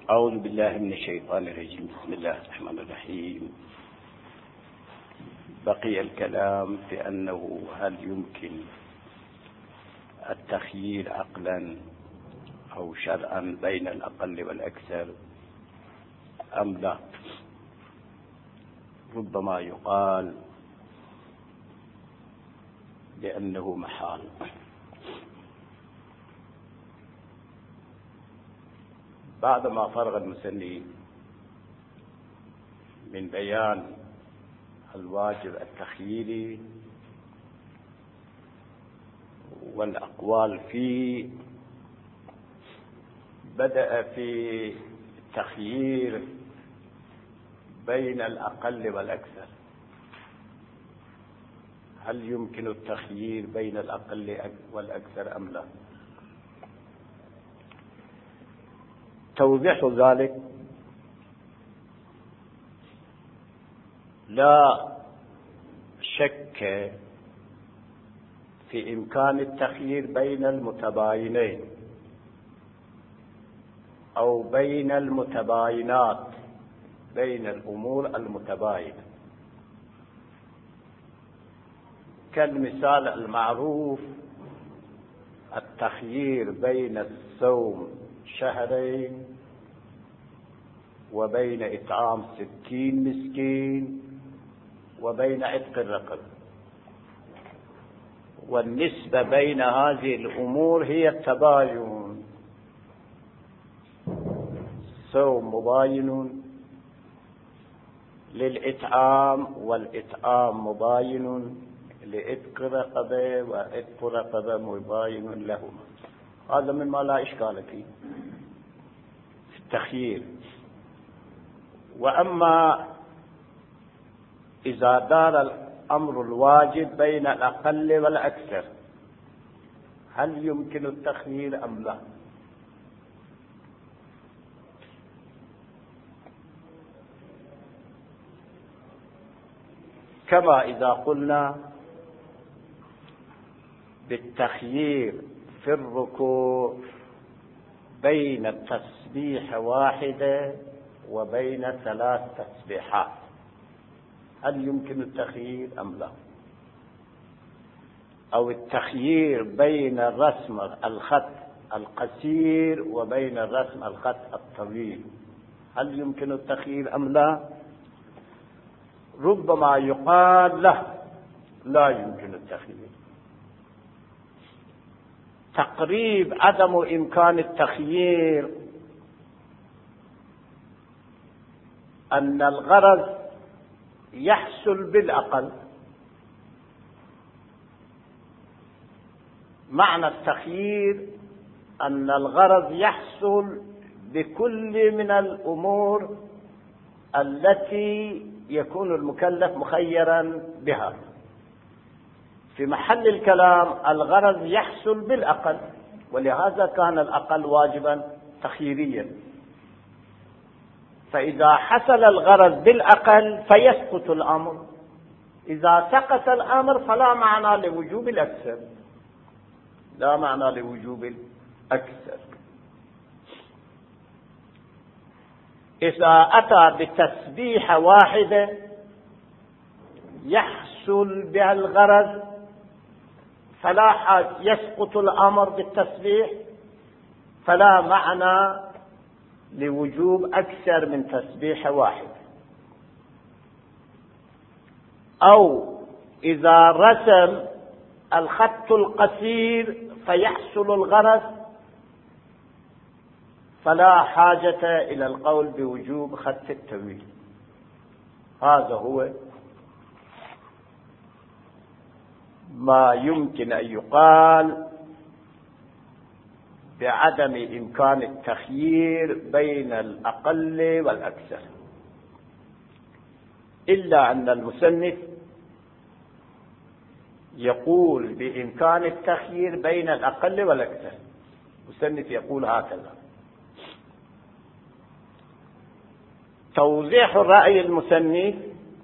أعوذ بالله من الشيطان الرجيم. بسم الله الرحمن الرحيم. بقي الكلام في أنه هل يمكن التخيير عقلا أو شرعا بين الأقل والأكثر أم لا. ربما يقال بأنه محال. بعدما فرغ المسني من بيان الواجب التخييري والأقوال فيه، بدأ في التخيير بين الأقل والأكثر. هل يمكن التخيير بين الأقل والأكثر أم لا؟ توضيح ذلك: لا شك في إمكان التخيير بين المتباينين أو بين المتباينات، بين الأمور المتباينة، كالمثال المعروف التخيير بين الصوم شهرين وبين إطعام 60 مسكين وبين عتق الرقبة، والنسبة بين هذه الأمور هي التباين. الصوم مباين للإطعام، والإطعام مباين لعتق رقبة، وعتق رقبة مباين لهما. هذا مما لا إشكال فيه في التخيير. وأما إذا دار الأمر الواجب بين الأقل والأكثر، هل يمكن التخيير أم لا؟ كما إذا قلنا بالتخيير في الركوع بين التسبيح واحدة وبين 3 تسبيحات، هل يمكن التخيير أم لا؟ أو التخيير بين الرسم الخط القصير وبين الرسم الخط الطويل، هل يمكن التخيير أم لا؟ ربما يقال لا يمكن التخيير. تقريب عدم إمكان التخيير أن الغرض يحصل بالأقل. معنى التخيير أن الغرض يحصل بكل من الأمور التي يكون المكلف مخيرا بها. في محل الكلام الغرض يحصل بالأقل، ولهذا كان الأقل واجبا تخييريا. فإذا حصل الغرض بالأقل فيسقط الأمر، إذا سقط الأمر فلا معنى لوجوب الأكثر، لا معنى لوجوب الأكثر. إذا أتى بتسبيحة واحدة يحصل بها الغرض فلا يسقط الأمر بالتسبيح، فلا معنى لوجوب أكثر من تسبيحة واحدة. أو إذا رسم الخط القصير فيحصل الغرض، فلا حاجة إلى القول بوجوب خط الطويل. هذا هو ما يمكن أن يقال بعدم إمكان التخيير بين الأقل والأكثر، إلا أن المصنف يقول بإمكان التخيير بين الأقل والأكثر. المصنف يقول هكذا: توضيح الرأي المصنف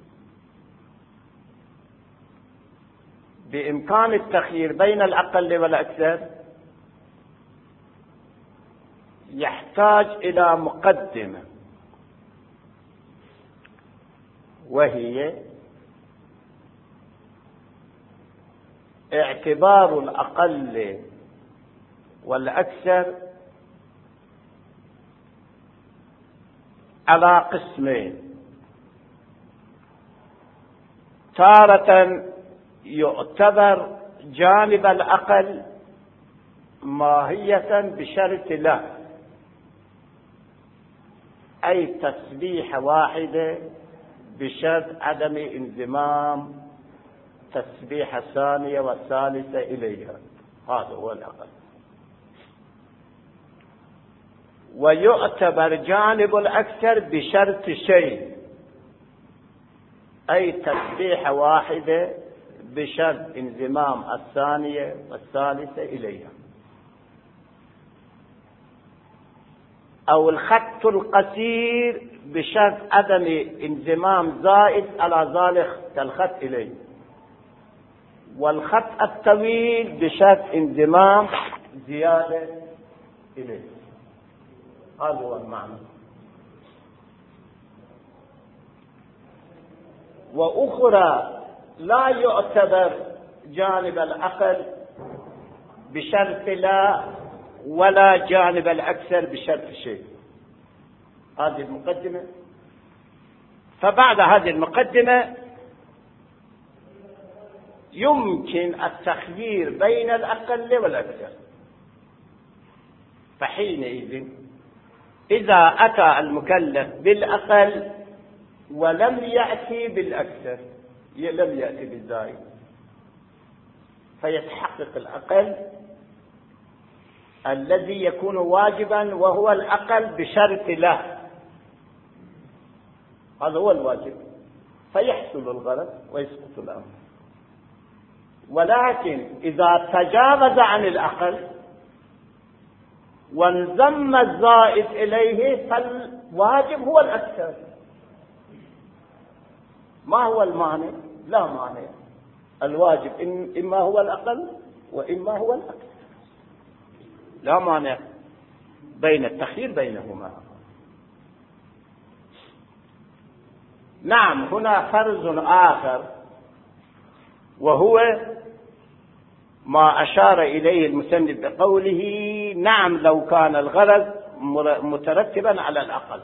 بإمكان التخيير بين الأقل والأكثر يحتاج إلى مقدمة، وهي اعتبار الأقل والأكثر على قسمين: تارة يعتبر جانب الأقل ماهية بشرط لا، أي تسبيحة واحدة بشرط عدم انضمام تسبيحة ثانية والثالثة إليها، هذا هو الأقل. ويعتبر جانب الأكثر بشرط شيء، أي تسبيحة واحدة بشرط انضمام الثانية والثالثة إليها. أو الخط القصير بشرط عدم انضمام زائد على ذلك كالخط إليه، والخط الطويل بشرط انضمام زيادة إليه. هذا هو المعنى. وأخرى لا يعتبر جانب الأقل بشرط لا، ولا جانب الأكثر بشرط شيء. هذه المقدمة. فبعد هذه المقدمة يمكن التخيير بين الأقل والأكثر. فحينئذ إذا أتى المكلف بالأقل ولم يأتي بالأكثر، لم يأتي بالزائد، فيتحقق الأقل الذي يكون واجبا، وهو الأقل بشرط له، هذا هو الواجب، فيحصل الغرض ويسقط الأمر. ولكن إذا تجاوز عن الأقل وانضم الزائد إليه فالواجب هو الأكثر. ما هو المانع؟ لا مانع، الواجب إما هو الأقل وإما هو الأكثر، لا مانع بين التخيير بينهما. نعم، هنا فرض آخر، وهو ما أشار إليه المسند بقوله: نعم لو كان الغرض مترتبا على الأقل.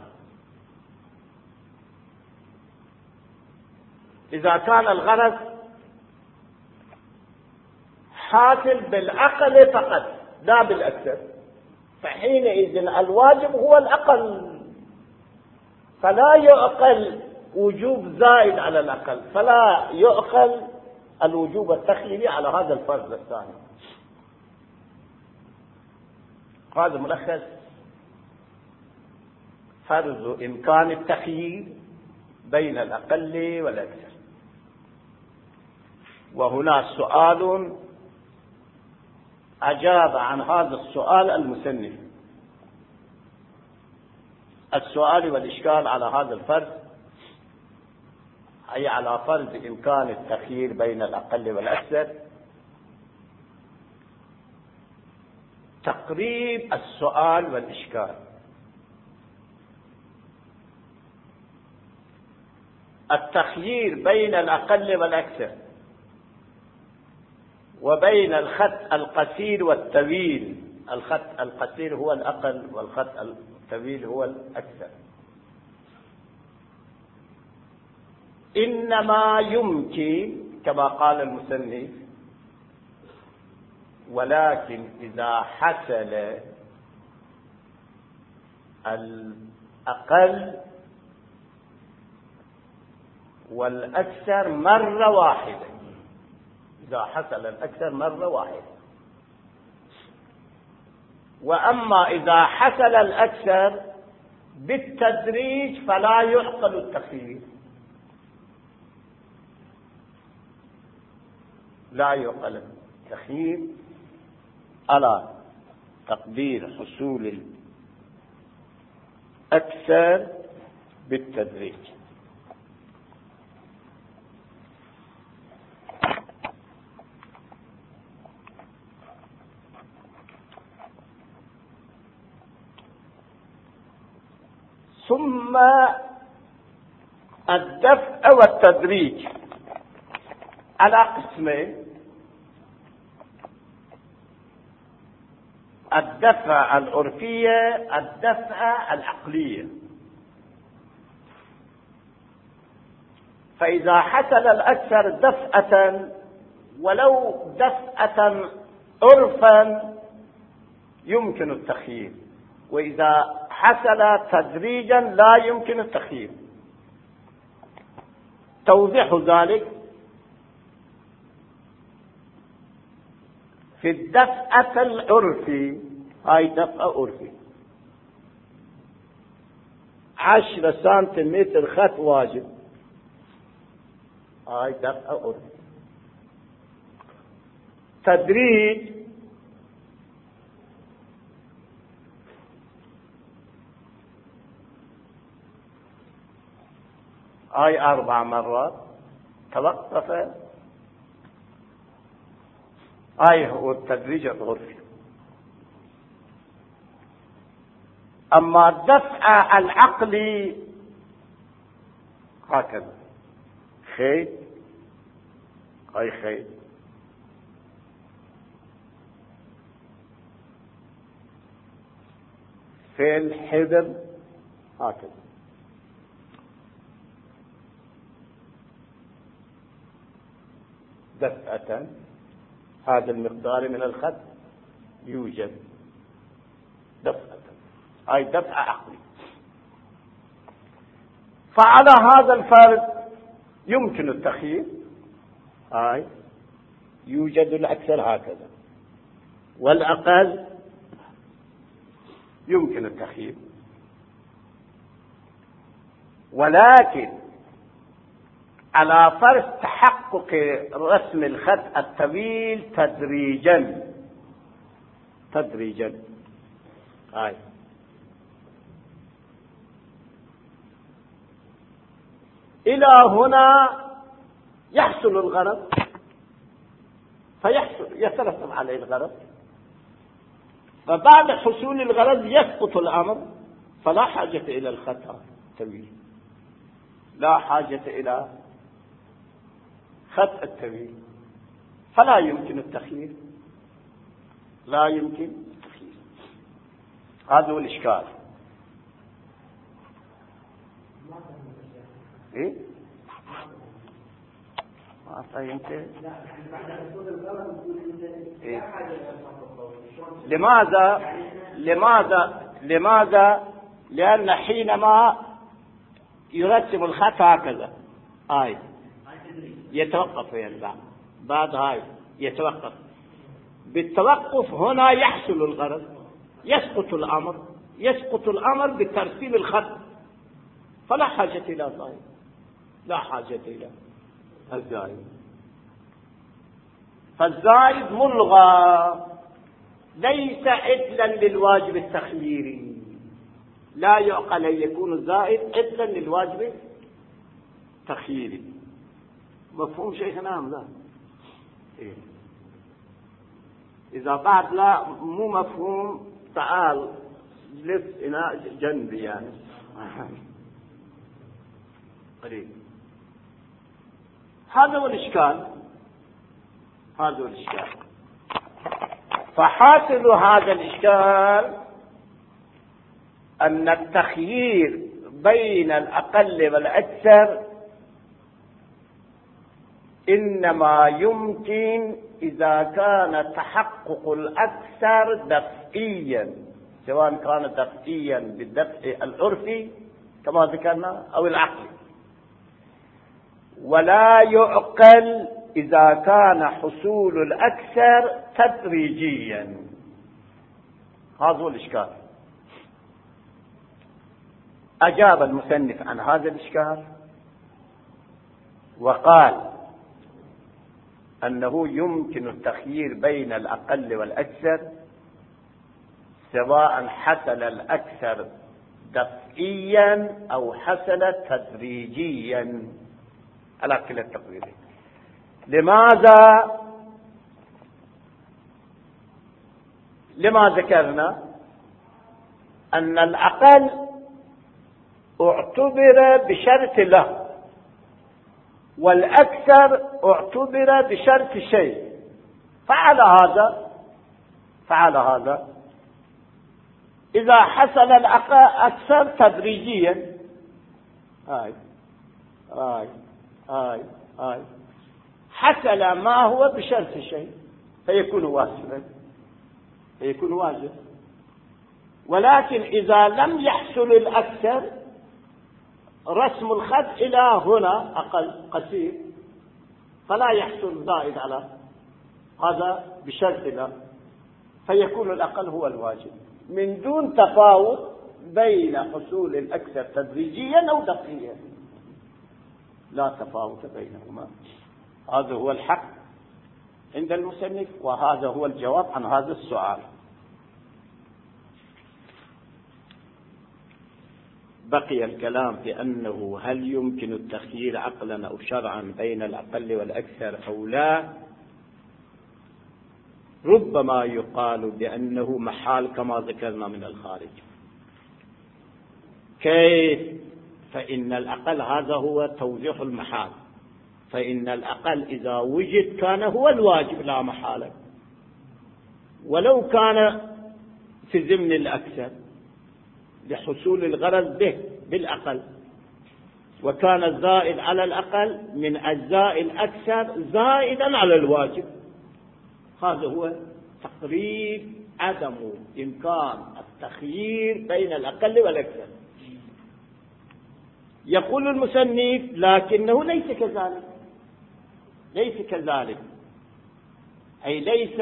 إذا كان الغرض حاصل بالأقل فقط لا بالأكثر، فحينئذ الواجب هو الأقل، فلا يعقل وجوب زائد على الأقل، فلا يعقل الوجوب التخييري على هذا الفرض الثاني. هذا ملخص فرض إمكان التخيير بين الأقل والأكثر. وهنا سؤال أجاب عن هذا السؤال المصنف. السؤال والإشكال على هذا الفرض، أي على فرض إمكان التخيير بين الأقل والأكثر، تقريب السؤال والإشكال. التخيير بين الأقل والأكثر وبين الخط القصير والطويل، الخط القصير هو الأقل والخط الطويل هو الأكثر، إنما يمكن كما قال المصنف: ولكن إذا حصل الأقل والأكثر مرة واحدة، إذا حصل الأكثر مرة واحدة. وأما إذا حصل الأكثر بالتدريج فلا يعقل التخيير، لا يعقل التخيير على تقدير حصول الأكثر بالتدريج. ثم الدفع والتدريج على قسمين: الدفع العرفية، الدفع العقلية. فإذا حصل الأكثر دفعة ولو دفعة عرفا يمكن التخيير، وإذا حصل تدريجا لا يمكن التخيير. توضيح ذلك: في الدفعة العرفي، هاي دفعة عرفي 10 سنتيمتر خط واجب، هاي دفعة عرفي. تدريج هاي 4 مرات توقف، هاي هو التدريج العرفي. أما الدفع العقلي هكذا: خيط، هاي خيط، فيل، حبر، هكذا. دفعة هذا المقدار من الخط يوجد دفعة، هاي دفعة عقلي. فعلى هذا الفرض يمكن التخيير، هاي يوجد الأكثر هكذا، والأقل يمكن التخيير. ولكن على فرض تحقق رسم الخط الطويل تدريجا هاي إلى هنا يحصل الغرض، يترتب عليه الغرض. فبعد حصول الغرض يسقط الأمر، فلا حاجة إلى الخط الطويل، لا حاجة إلى خط الطويل، فلا يمكن التخيير، لا يمكن التخيير. هذا هو الإشكال. إيه؟ ما فهمت؟ إيه؟ لماذا؟ لأن حينما يرسم الخط هكذا يتوقف، يعني بعد هاي يتوقف. بالتوقف هنا يحصل الغرض، يسقط الأمر بترسيم الخط، فلا حاجة إلى زائد، لا حاجة إلى الزائد. فالزائد ملغى، ليس عدلا للواجب التخييري، لا يعقل أن يكون الزائد عدلا للواجب التخييري. مفهوم شيخنا أم لا؟ إيه؟ إذا بعد لا مو مفهوم تعال جلس إلى جنبي يعني قريب. هذا هو الإشكال. فحاصل هذا الإشكال أن التخيير بين الأقل والأكثر إنما يمكن إذا كان تحقق الأكثر دفعيا، سواء كان دفعيا بالدفع العرفي كما ذكرنا أو العقلي، ولا يعقل إذا كان حصول الأكثر تدريجيا. هذا هو الإشكال. أجاب المصنف عن هذا الإشكال وقال أنه يمكن التخيير بين الأقل والأكثر سواء حصل الأكثر دفعيا أو حصل تدريجيا على كلا التقديرين. لما ذكرنا أن الأقل اعتبر بشرط له، والأكثر اعتبر بشرط شيء. فعل هذا إذا حصل الأكثر تدريجيا، حصل ما هو بشرط شيء فيكون واجب. ولكن إذا لم يحصل الأكثر، رسم الخط إلى هنا أقل قصير، فلا يحصل زائد على هذا بشرط لا، فيكون الأقل هو الواجب، من دون تفاوت بين حصول الأكثر تدريجيا أو دقيقيا، لا تفاوت بينهما. هذا هو الحق عند المصنف، وهذا هو الجواب عن هذا السؤال. بقي الكلام في أنه هل يمكن التخيير عقلا أو شرعا بين الأقل والأكثر أو لا. ربما يقال بأنه محال كما ذكرنا من الخارج. كيف؟ فإن الأقل هذا هو توضيح المحال، فإن الأقل إذا وجد كان هو الواجب لا محالة، ولو كان في ضمن الأكثر لحصول الغرض به بالأقل، وكان الزائد على الأقل من أجزاء الأكثر زائدا على الواجب. هذا هو تقريب عدم إمكان التخيير بين الأقل والأكثر. يقول المصنف لكنه ليس كذلك، أي ليس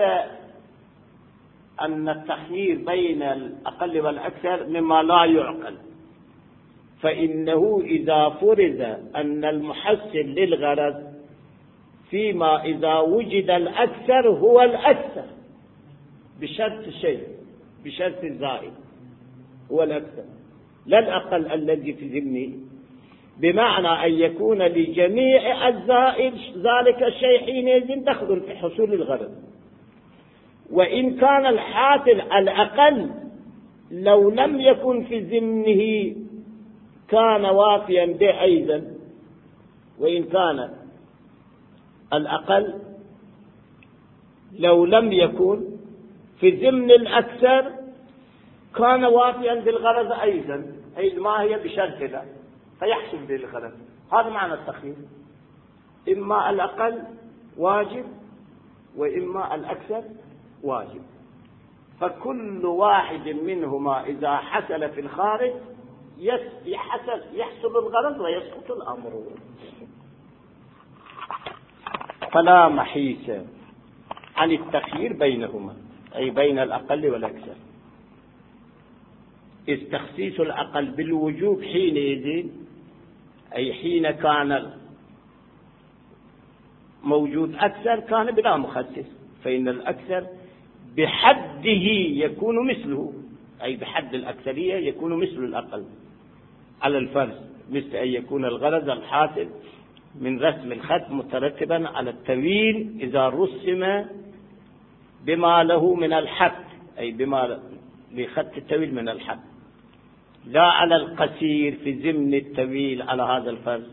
أن التخيير بين الأقل والأكثر مما لا يعقل، فإنه إذا فرض أن المحصل للغرض فيما إذا وجد الأكثر هو الأكثر بشرط شيء، بشرط الزائد هو الأكثر لا الأقل الذي في ذمه، بمعنى أن يكون لجميع أجزاء ذلك الشيء حينئذ دخل في حصول الغرض. وإن كان الحاصل الأقل لو لم يكن في ذمه كان وافيا به أيضا، وإن كان الأقل لو لم يكن في ضمن الأكثر كان وافيا بالغرض أيضا، أي ما هي بشرط له فيحصل بالغرض. هذا معنى التخيير، إما الأقل واجب وإما الأكثر واجب، فكل واحد منهما إذا حصل في الخارج يحصل الغرض ويسقط الأمر. فلا محيص عن التخيير بينهما، أي بين الأقل والأكثر، إذ تخصيص الأقل بالوجوب حينئذ، أي حين كان موجود أكثر كان بلا مخصص، فإن الأكثر بحده يكون مثله، أي بحد الأكثرية يكون مثل الأقل على الفرض، مثل أن يكون الغرض الحاصل من رسم الخط مترتبا على التمويل إذا رسم بما له من الحد، أي بما لخط التمويل من الحد، لا على القصير في ضمن التمويل على هذا الفرض.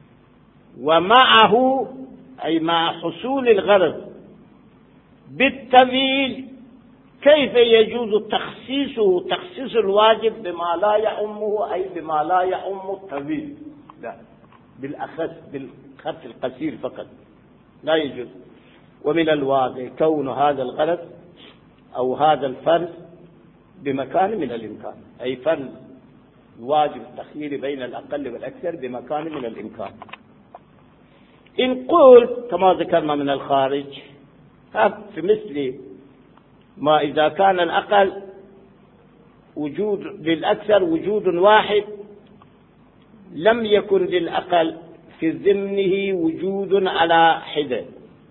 ومعه أي مع حصول الغرض بالتمويل كيف يجوز تخصيص الواجب بما لا يعمه، أي بما لا يعم التمويل، لا بالأخص بالخط القصير فقط لا يجوز. ومن الواضح كون هذا الغرض أو هذا الفرض بمكان من الإمكان، أي فرض واجب التخيير بين الأقل والأكثر بمكان من الإمكان. إن قلت كما ذكرنا من الخارج في مثل ما إذا كان الأقل وجود للأكثر وجود واحد لم يكن للأقل في ضمنه وجود على حدة،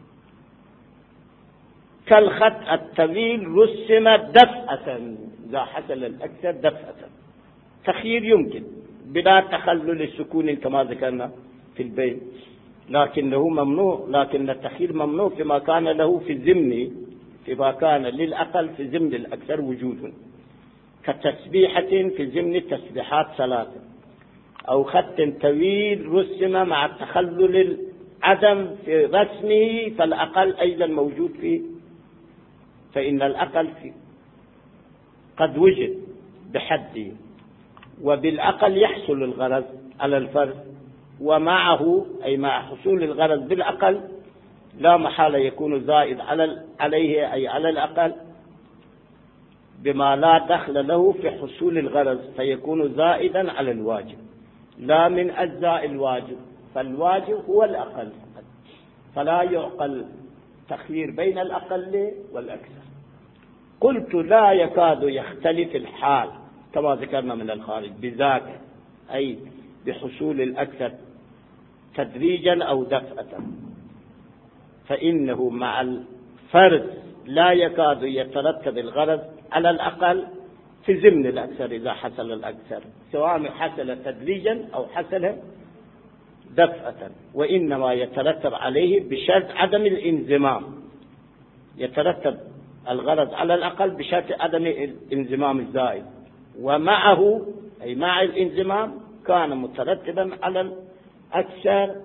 كالخط الطويل رسم دفعة، إذا حصل الأكثر دفعة تخيير يمكن بلا تخلل السكون كما ذكرنا في البيت، لكنه ممنوع، لكن التخيير ممنوع فيما كان له في الضمن، فيما كان للأقل في ضمن الأكثر وجود، كتسبيحة في ضمن التسبيحات ثلاثة، أو خط طويل رسم مع التخلل العدم في رسمه فالأقل أيضا موجود فيه، فإن الأقل فيه قد وجد بحده، وبالأقل يحصل الغرض على الفرد، ومعه أي مع حصول الغرض بالأقل لا محالة يكون زائد عليه أي على الأقل بما لا دخل له في حصول الغرض، فيكون زائدا على الواجب لا من أجزاء الواجب، فالواجب هو الأقل، فلا يعقل تخيير بين الأقل والأكثر. قلت لا يكاد يختلف الحال كما ذكرنا من الخارج بذاك أي بحصول الأكثر تدريجا أو دفعة، فإنه مع الفرد لا يكاد يترتب الغرض على الأقل في ضمن الأكثر إذا حصل الأكثر، سواء حصل تدريجا أو حصل دفعة، وإنما يترتب عليه بشرط عدم الانضمام، يترتب الغرض على الأقل بشرط عدم الانضمام الزائد، ومعه أي مع الانضمام كان مترتبا على الأكثر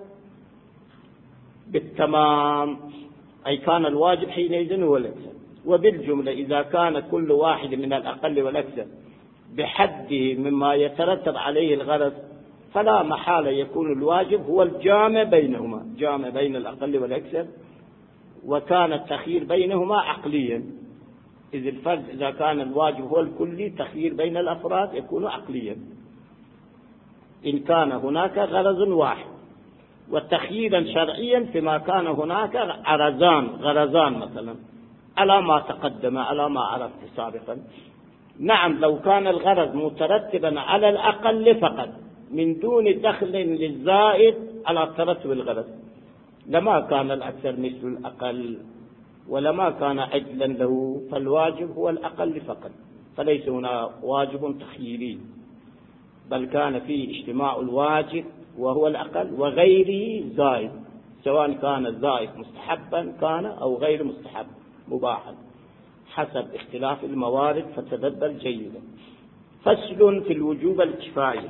بالتمام، أي كان الواجب حينئذ هو الأكثر. وبالجملة إذا كان كل واحد من الأقل والأكثر بحده مما يترتب عليه الغرض فلا محالة يكون الواجب هو الجامع بينهما، جامع بين الأقل والأكثر، وكان التخيير بينهما عقليا، إذ الفرد إذا كان الواجب هو الكلي تخيير بين الأفراد يكون عقليا إن كان هناك غرض واحد، وتخييرا شرعيا فيما كان هناك غرضان مثلا على ما تقدم على ما عرفت سابقا. نعم لو كان الغرض مترتبا على الأقل فقط من دون دخل للزائد على ترتب الغرض لما كان الأكثر مثل الأقل ولما كان عدلا له، فالواجب هو الأقل فقط، فليس هنا واجب تخييري، بل كان فيه اجتماع الواجب وهو الأقل وغيره زائد، سواء كان الزائد مستحبا كان أو غير مستحب مباحا حسب اختلاف الموارد، فتدبر جيدا. فصل في الوجوب الكفاية.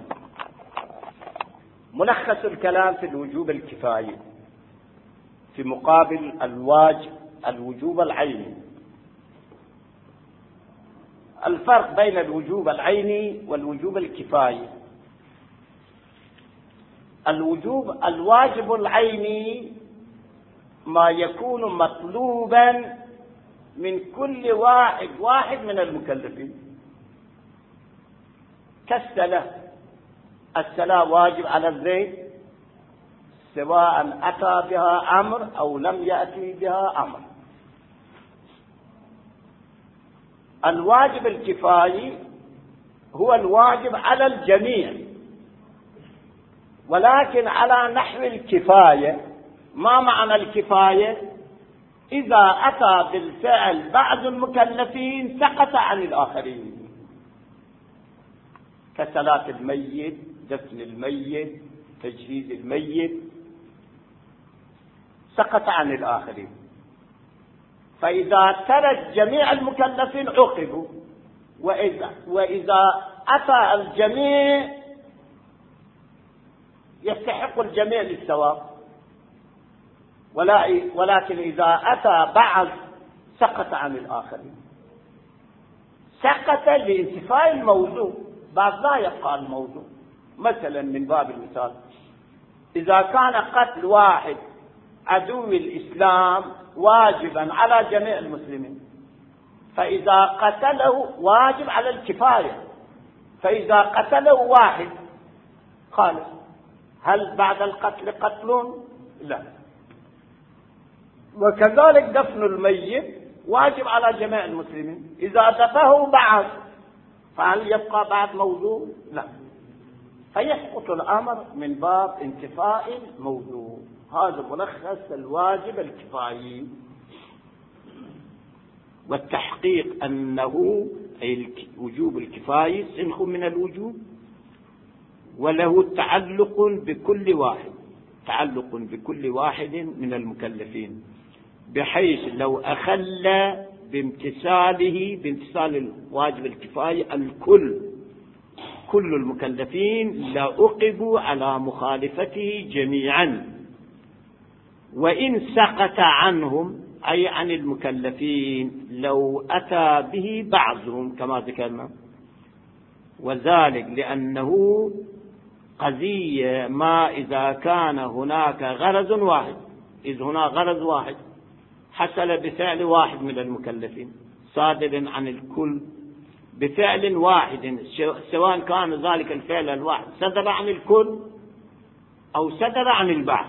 ملخص الكلام في الوجوب الكفاية في مقابل الوجوب العيني. الفرق بين الوجوب العيني والوجوب الكفاية: الواجب العيني ما يكون مطلوبا من كل واحد من المكلفين، الصلاة واجب على الزيد سواء أتى بها أمر أو لم يأتي بها أمر. الواجب الكفايي هو الواجب على الجميع، ولكن على نحو الكفاية. ما معنى الكفاية؟ إذا أتى بالفعل بعض المكلفين سقط عن الآخرين، كصلاة الميت، دفن الميت، تجهيز الميت، سقط عن الآخرين. فإذا ترك جميع المكلفين عوقبوا، وإذا أتى الجميع يستحق الجميع للثواب، ولكن إذا أتى بعض سقط عن الآخرين، سقط لانتفاء الموضوع، بعد لا يبقى الموضوع. مثلا من باب المثال، إذا كان قتل واحد عدو الإسلام واجبا على جميع المسلمين، فإذا قتله واجب على الكفاية، فإذا قتله واحد خالص، هل بعد القتل قتل؟ لا. وكذلك دفن الميت واجب على جميع المسلمين، إذا دفنه بعض فهل يبقى بعد موضوع؟ لا، فيسقط الأمر من باب انتفاء الموضوع. هذا ملخص الواجب الكفايي. والتحقيق أنه أي وجوب الكفاية سنخ من الوجوب، وله تعلق بكل واحد من المكلفين، بحيث لو أخل بامتثال الواجب الكفاية الكل كل المكلفين لعوقبوا على مخالفته جميعا، وإن سقط عنهم أي عن المكلفين لو أتى به بعضهم كما ذكرنا، وذلك لأنه قضية ما إذا كان هناك غرض واحد، إذ هنا غرض واحد حصل بفعل واحد من المكلفين صادر عن الكل بفعل واحد، سواء كان ذلك الفعل الواحد صدر عن الكل أو صدر عن البعض،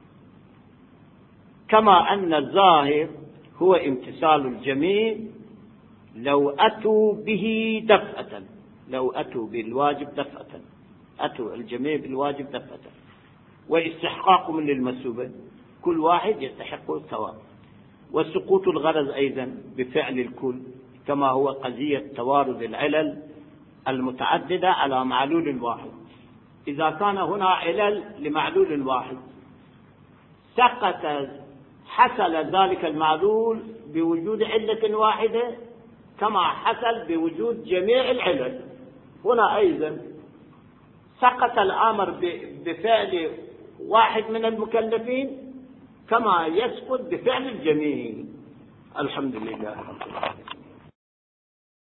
كما أن الظاهر هو امتثال الجميع لو أتوا به دفعة، لو أتوا بالواجب دفعة، أتوا الجميع بالواجب دفعة، واستحقاق من المسلوبة كل واحد يستحق الثواب، وسقوط الغرض أيضا بفعل الكل، كما هو قضية توارد العلل المتعددة على معلول واحد. إذا كان هنا علل لمعلول واحد سقط، حصل ذلك المعلول بوجود علة واحدة كما حصل بوجود جميع العلل، هنا أيضا سقط الأمر بفعل واحد من المكلفين كما يسقط بفعل الجميع. الحمد لله.